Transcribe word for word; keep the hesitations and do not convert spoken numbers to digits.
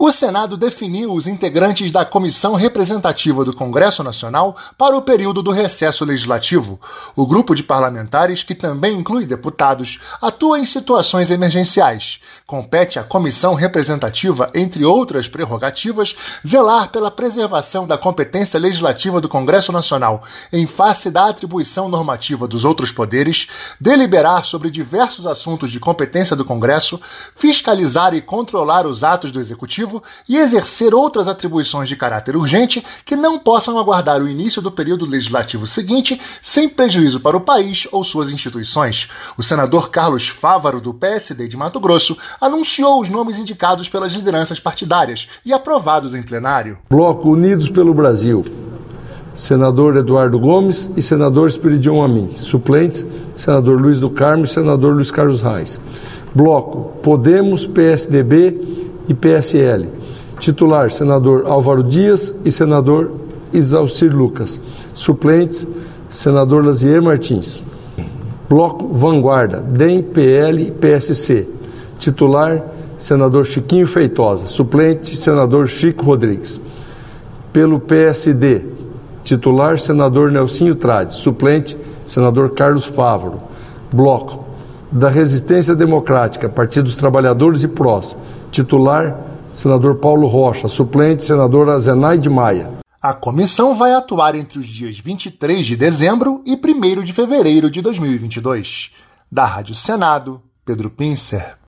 O Senado definiu os integrantes da Comissão Representativa do Congresso Nacional para o período do recesso legislativo. O grupo de parlamentares, que também inclui deputados, atua em situações emergenciais. Compete à Comissão Representativa, entre outras prerrogativas, zelar pela preservação da competência legislativa do Congresso Nacional em face da atribuição normativa dos outros poderes, deliberar sobre diversos assuntos de competência do Congresso, fiscalizar e controlar os atos do Executivo e exercer outras atribuições de caráter urgente que não possam aguardar o início do período legislativo seguinte sem prejuízo para o país ou suas instituições. O senador Carlos Fávaro, do P S D de Mato Grosso, anunciou os nomes indicados pelas lideranças partidárias e aprovados em plenário. Bloco Unidos pelo Brasil, senador Eduardo Gomes e senador Esperidion Amin. Suplentes, senador Luiz do Carmo e senador Luiz Carlos Reis. Bloco Podemos, P S D B e P S L. Titular, senador Álvaro Dias e senador Isalcir Lucas. Suplentes, senador Lazier Martins. Bloco Vanguarda, D E M, P L e P S C. Titular, senador Chiquinho Feitosa. Suplente, senador Chico Rodrigues. Pelo P S D, titular, senador Nelsinho Trades. Suplente, senador Carlos Fávaro. Bloco da Resistência Democrática, Partido dos Trabalhadores e P R O S. Titular, senador Paulo Rocha. Suplente, senador Azenaide Maia. A comissão vai atuar entre os dias vinte e três de dezembro e primeiro de fevereiro de dois mil e vinte e dois. Da Rádio Senado, Pedro Pincer.